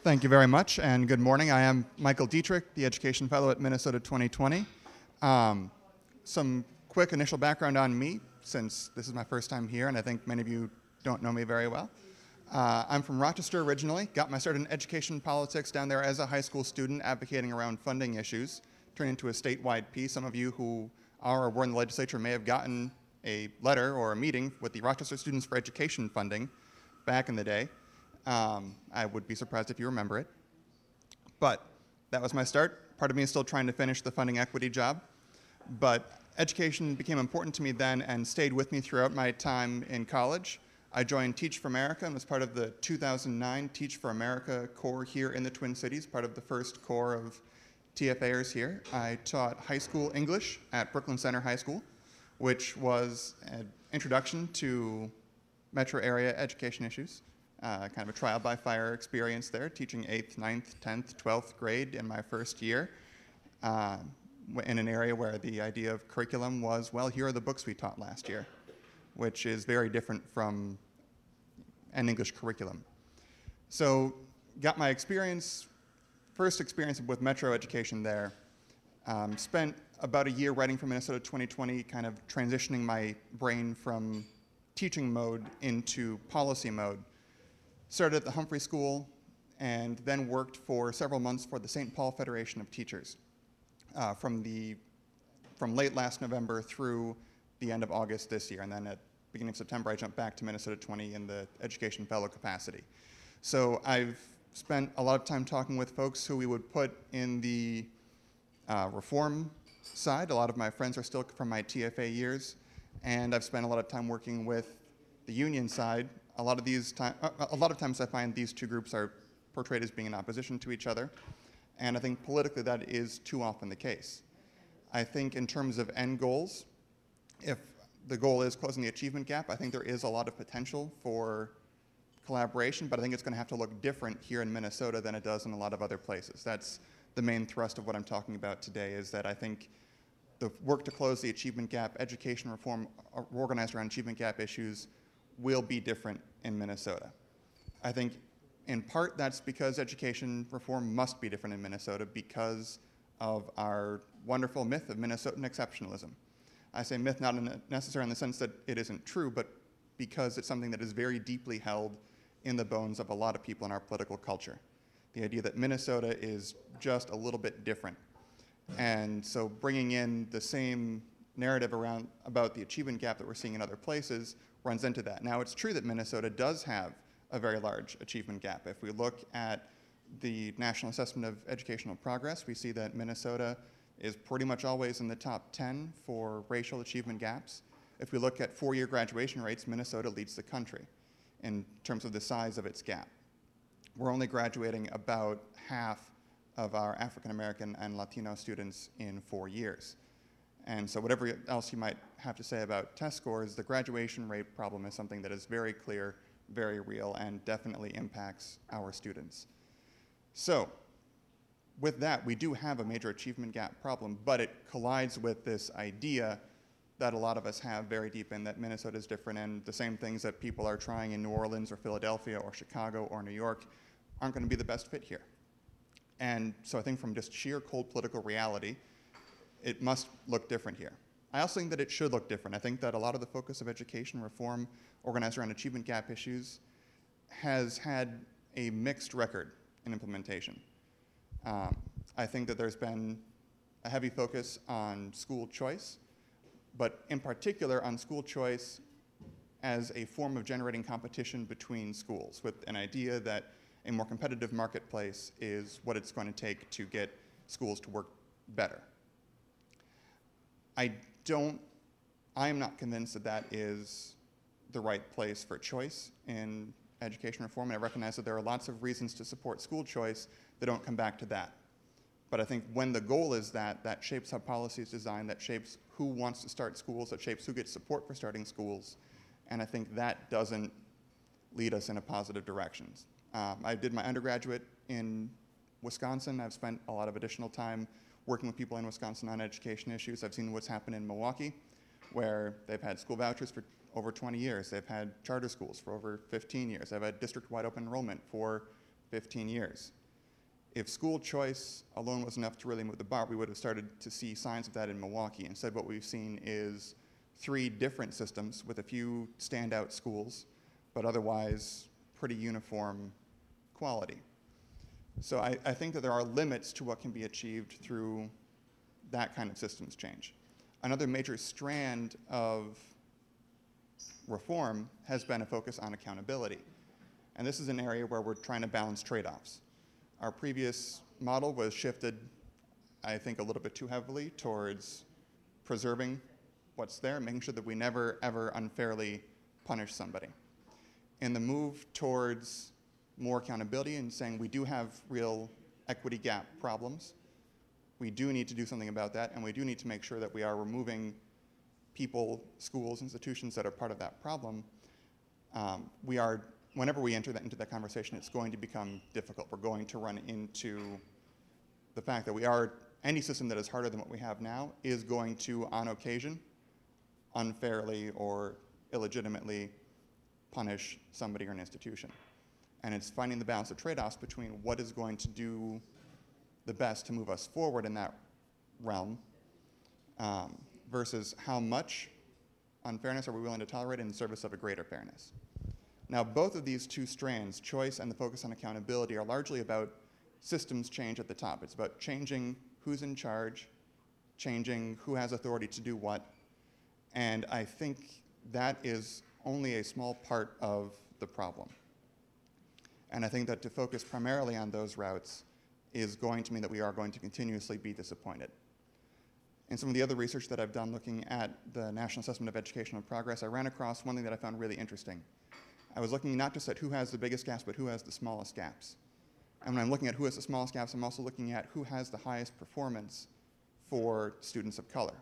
Thank you very much, and good morning. I am Michael Dietrich, the Education Fellow at Minnesota 2020. Some quick initial background on me, since this is my first time here, and I think many of you don't know me very well. I'm from Rochester originally, got my start in education politics down there as a high school student, advocating around funding issues, turned into a statewide piece. Some of you who are or were in the legislature may have gotten a letter or a meeting with the Rochester Students for Education funding back in the day. I would be surprised if you remember it. But that was my start. Part of me is still trying to finish the funding equity job. But education became important to me then and stayed with me throughout my time in college. I joined Teach for America and was part of the 2009 Teach for America Corps here in the Twin Cities, part of the first corps of TFAers here. I taught high school English at Brooklyn Center High School, which was an introduction to metro area education issues. Kind of a trial by fire experience there, teaching 8th, 9th, 10th, 12th grade in my first year in an area where the idea of curriculum was, well, here are the books we taught last year, which is very different from an English curriculum. So got my first experience with metro education there. Spent about a year writing for Minnesota 2020, kind of transitioning my brain from teaching mode into policy mode. Started at the Humphrey School and then worked for several months for the St. Paul Federation of Teachers from late last November through the end of August this year. And then at the beginning of September, I jumped back to Minnesota 20 in the education fellow capacity. So I've spent a lot of time talking with folks who we would put in the reform side. A lot of my friends are still from my TFA years. And I've spent a lot of time working with the union side. A lot of times I find these two groups are portrayed as being in opposition to each other, and I think politically that is too often the case. I think in terms of end goals, if the goal is closing the achievement gap, I think there is a lot of potential for collaboration, but I think it's going to have to look different here in Minnesota than it does in a lot of other places. That's the main thrust of what I'm talking about today, is that I think the work to close the achievement gap, education reform organized around achievement gap issues, will be different in Minnesota. I think in part that's because education reform must be different in Minnesota because of our wonderful myth of Minnesotan exceptionalism. I say myth not necessarily in the sense that it isn't true, but because it's something that is very deeply held in the bones of a lot of people in our political culture. The idea that Minnesota is just a little bit different. And so bringing in the same narrative about the achievement gap that we're seeing in other places runs into that. Now, it's true that Minnesota does have a very large achievement gap. If we look at the National Assessment of Educational Progress, we see that Minnesota is pretty much always in the top 10 for racial achievement gaps. If we look at four-year graduation rates, Minnesota leads the country in terms of the size of its gap. We're only graduating about half of our African American and Latino students in 4 years. And so whatever else you might have to say about test scores, the graduation rate problem is something that is very clear, very real, and definitely impacts our students. So with that, we do have a major achievement gap problem, but it collides with this idea that a lot of us have very deep in that Minnesota is different, and the same things that people are trying in New Orleans or Philadelphia or Chicago or New York aren't going to be the best fit here. And so I think from just sheer cold political reality, it must look different here. I also think that it should look different. I think that a lot of the focus of education reform organized around achievement gap issues has had a mixed record in implementation. I think that there's been a heavy focus on school choice, but in particular on school choice as a form of generating competition between schools, with an idea that a more competitive marketplace is what it's going to take to get schools to work better. I am not convinced that that is the right place for choice in education reform, and I recognize that there are lots of reasons to support school choice that don't come back to that. But I think when the goal is that, that shapes how policy is designed, that shapes who wants to start schools, that shapes who gets support for starting schools, and I think that doesn't lead us in a positive direction. I did my undergraduate in Wisconsin. I've spent a lot of additional time working with people in Wisconsin on education issues. I've seen what's happened in Milwaukee, where they've had school vouchers for over 20 years. They've had charter schools for over 15 years. They've had district-wide open enrollment for 15 years. If school choice alone was enough to really move the bar, we would have started to see signs of that in Milwaukee. Instead, what we've seen is 3 different systems with a few standout schools, but otherwise pretty uniform quality. So I think that there are limits to what can be achieved through that kind of systems change. Another major strand of reform has been a focus on accountability. And this is an area where we're trying to balance trade-offs. Our previous model was shifted, I think, a little bit too heavily towards preserving what's there, making sure that we never, ever unfairly punish somebody. In the move towards more accountability and saying we do have real equity gap problems, we do need to do something about that, and we do need to make sure that we are removing people, schools, institutions that are part of that problem. Whenever we enter into that conversation, it's going to become difficult. We're going to run into the fact that any system that is harder than what we have now is going to, on occasion, unfairly or illegitimately punish somebody or an institution. And it's finding the balance of trade-offs between what is going to do the best to move us forward in that realm versus how much unfairness are we willing to tolerate in service of a greater fairness. Now, both of these 2 strands, choice and the focus on accountability, are largely about systems change at the top. It's about changing who's in charge, changing who has authority to do what, and I think that is only a small part of the problem. And I think that to focus primarily on those routes is going to mean that we are going to continuously be disappointed. In some of the other research that I've done looking at the National Assessment of Educational Progress, I ran across one thing that I found really interesting. I was looking not just at who has the biggest gaps, but who has the smallest gaps. And when I'm looking at who has the smallest gaps, I'm also looking at who has the highest performance for students of color.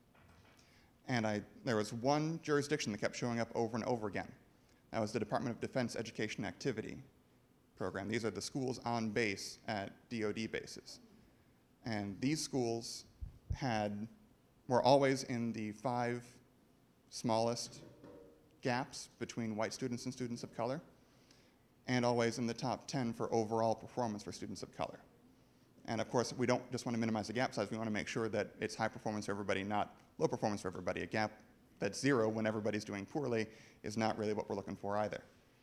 And there was one jurisdiction that kept showing up over and over again. That was the Department of Defense Education Activity Program. These are the schools on base at DoD bases. And these schools were always in the 5 smallest gaps between white students and students of color, and always in the top 10 for overall performance for students of color. And of course, we don't just want to minimize the gap size, we want to make sure that it's high performance for everybody, not low performance for everybody. A gap that's 0 when everybody's doing poorly is not really what we're looking for either.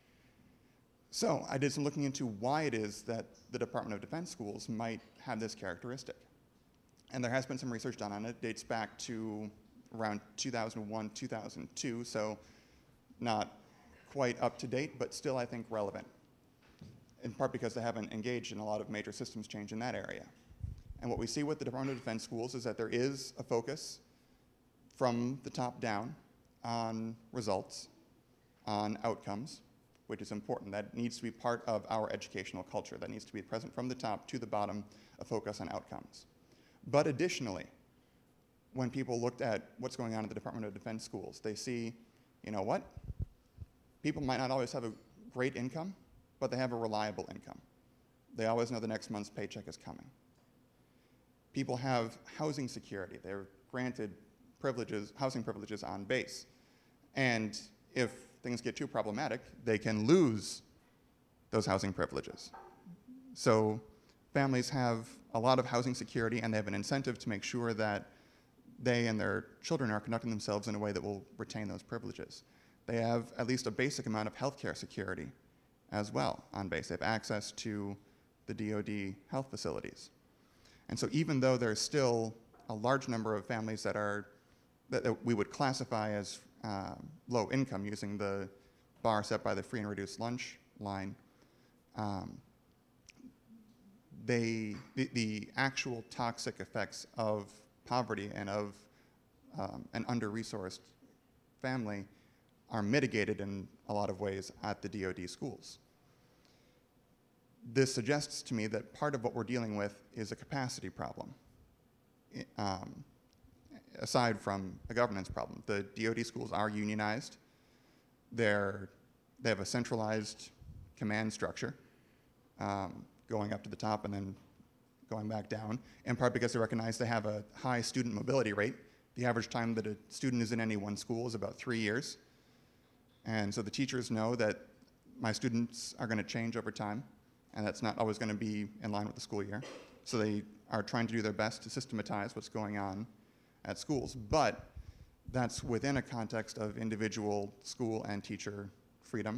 So I did some looking into why it is that the Department of Defense schools might have this characteristic. And there has been some research done on it. It dates back to around 2001, 2002, so not quite up to date, but still I think relevant, in part because they haven't engaged in a lot of major systems change in that area. And what we see with the Department of Defense schools is that there is a focus from the top down on results, on outcomes, which is important. That needs to be part of our educational culture. That needs to be present from the top to the bottom, a focus on outcomes. But additionally, when people looked at what's going on at the Department of Defense schools, they see, you know what? People might not always have a great income, but they have a reliable income. They always know the next month's paycheck is coming. People have housing security. They're granted housing privileges on base. And if things get too problematic, they can lose those housing privileges. So families have a lot of housing security, and they have an incentive to make sure that they and their children are conducting themselves in a way that will retain those privileges. They have at least a basic amount of healthcare security as well on base. They have access to the DoD health facilities. And so even though there's still a large number of families that we would classify as low income using the bar set by the free and reduced lunch line, the actual toxic effects of poverty and of an under-resourced family are mitigated in a lot of ways at the DoD schools. This suggests to me that part of what we're dealing with is a capacity problem, aside from a governance problem. The DoD schools are unionized. They have a centralized command structure, going up to the top and then going back down, in part because they recognize they have a high student mobility rate. The average time that a student is in any one school is about 3 years. And so the teachers know that my students are going to change over time. and that's not always going to be in line with the school year. So they are trying to do their best to systematize what's going on at schools. But that's within a context of individual school and teacher freedom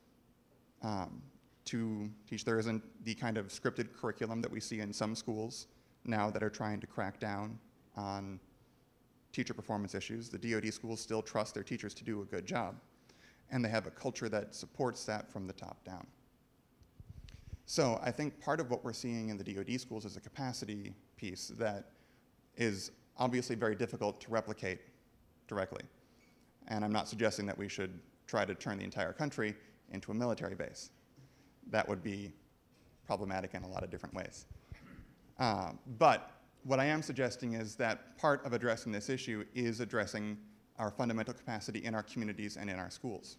to teach. There isn't the kind of scripted curriculum that we see in some schools now that are trying to crack down on teacher performance issues. The DoD schools still trust their teachers to do a good job, and they have a culture that supports that from the top down. So I think part of what we're seeing in the DoD schools is a capacity piece that is obviously very difficult to replicate directly. And I'm not suggesting that we should try to turn the entire country into a military base. That would be problematic in a lot of different ways. But what I am suggesting is that part of addressing this issue is addressing our fundamental capacity in our communities and in our schools.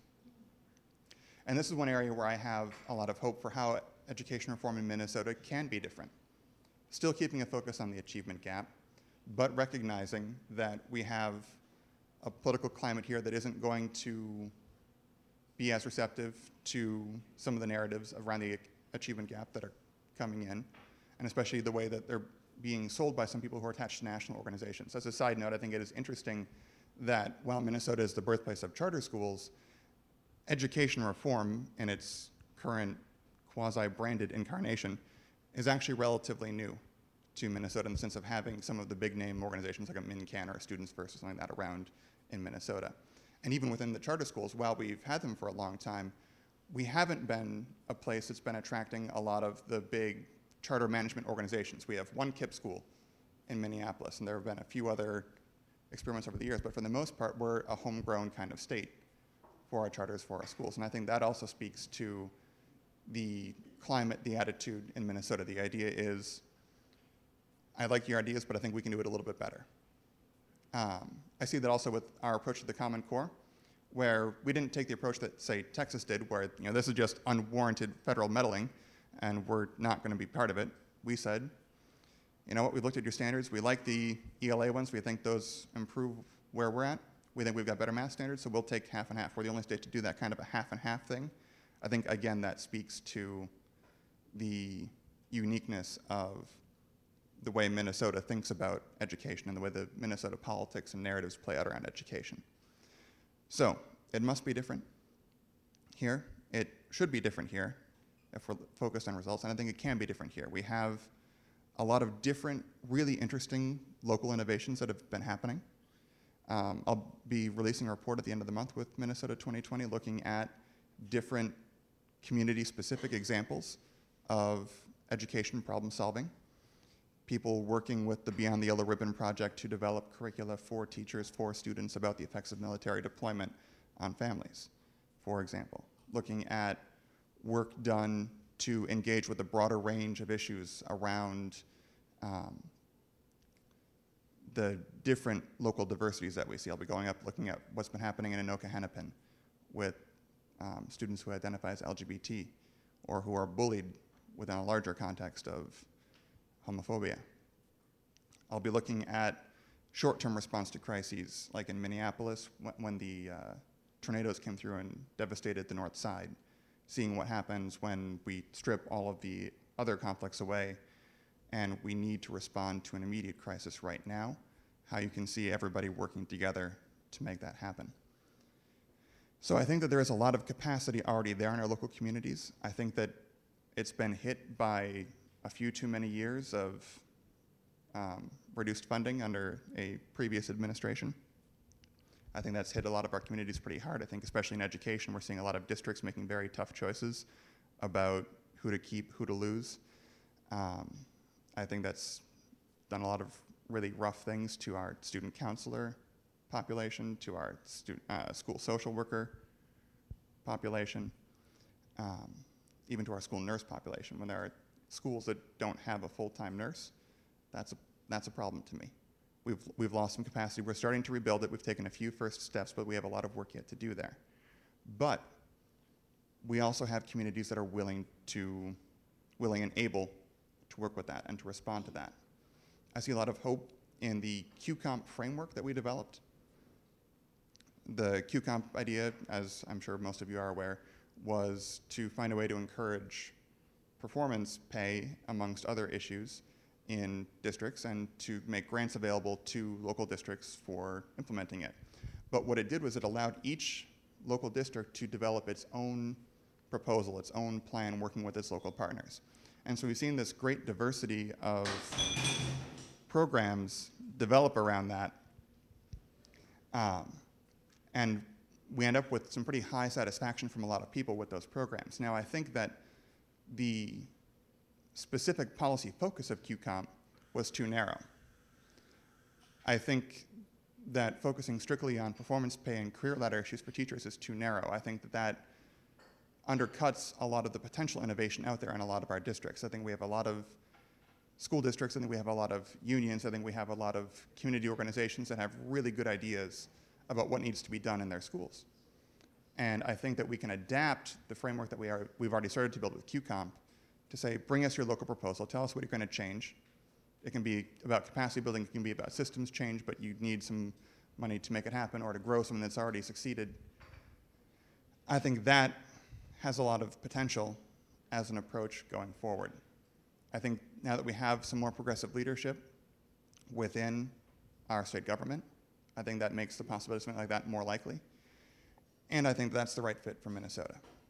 And this is one area where I have a lot of hope for how education reform in Minnesota can be different. Still keeping a focus on the achievement gap, but recognizing that we have a political climate here that isn't going to be as receptive to some of the narratives around the achievement gap that are coming in, and especially the way that they're being sold by some people who are attached to national organizations. As a side note, I think it is interesting that while Minnesota is the birthplace of charter schools, education reform in its current quasi-branded incarnation is actually relatively new to Minnesota in the sense of having some of the big name organizations like a MinCan or a Students First or something like that around in Minnesota. And even within the charter schools, while we've had them for a long time, we haven't been a place that's been attracting a lot of the big charter management organizations. We have one KIPP school in Minneapolis, and there have been a few other experiments over the years, but for the most part, we're a homegrown kind of state for our charters, for our schools. And I think that also speaks to the climate, the attitude in Minnesota. The idea is, I like your ideas, but I think we can do it a little bit better. I see that also with our approach to the Common Core, where we didn't take the approach that, say, Texas did, where this is just unwarranted federal meddling, and we're not going to be part of it. We said, you know what, we've looked at your standards. We like the ELA ones. We think those improve where we're at. We think we've got better math standards, so we'll take half and half. We're the only state to do that kind of a half and half thing. I think, again, that speaks to the uniqueness of the way Minnesota thinks about education and the way the Minnesota politics and narratives play out around education. So it must be different here. It should be different here if we're focused on results, and I think it can be different here. We have a lot of different, really interesting local innovations that have been happening. I'll be releasing a report at the end of the month with Minnesota 2020 looking at different community-specific examples of education problem solving. People working with the Beyond the Yellow Ribbon Project to develop curricula for teachers, for students about the effects of military deployment on families, for example. Looking at work done to engage with a broader range of issues around the different local diversities that we see. I'll be going up looking at what's been happening in Anoka Hennepin with students who identify as LGBT or who are bullied within a larger context of homophobia. I'll be looking at short-term response to crises, like in Minneapolis when the tornadoes came through and devastated the north side, seeing what happens when we strip all of the other conflicts away and we need to respond to an immediate crisis right now, how you can see everybody working together to make that happen. So I think that there is a lot of capacity already there in our local communities. I think that it's been hit by a few too many years of reduced funding under a previous administration. I think that's hit a lot of our communities pretty hard. I think especially in education, we're seeing a lot of districts making very tough choices about who to keep, who to lose. I think that's done a lot of really rough things to our student counselor population, to our school social worker population, even to our school nurse population. When there are schools that don't have a full-time nurse, that's a problem to me. We've lost some capacity. We're starting to rebuild it. We've taken a few first steps, but we have a lot of work yet to do there. But we also have communities that are willing and able to work with that and to respond to that. I see a lot of hope in the QComp framework that we developed. The QComp idea, as I'm sure most of you are aware, was to find a way to encourage performance pay, amongst other issues, in districts and to make grants available to local districts for implementing it. But what it did was it allowed each local district to develop its own proposal, its own plan, working with its local partners. And so we've seen this great diversity of programs develop around that. And we end up with some pretty high satisfaction from a lot of people with those programs. Now, I think that the specific policy focus of QComp was too narrow. I think that focusing strictly on performance pay and career ladder issues for teachers is too narrow. I think that that undercuts a lot of the potential innovation out there in a lot of our districts. I think we have a lot of school districts, I think we have a lot of unions, I think we have a lot of community organizations that have really good ideas about what needs to be done in their schools. And I think that we can adapt the framework that we've already started to build with QComp to say, bring us your local proposal, tell us what you're going to change. It can be about capacity building, it can be about systems change, but you need some money to make it happen or to grow something that's already succeeded. I think that has a lot of potential as an approach going forward. I think now that we have some more progressive leadership within our state government, I think that makes the possibility of something like that more likely. And I think that's the right fit for Minnesota.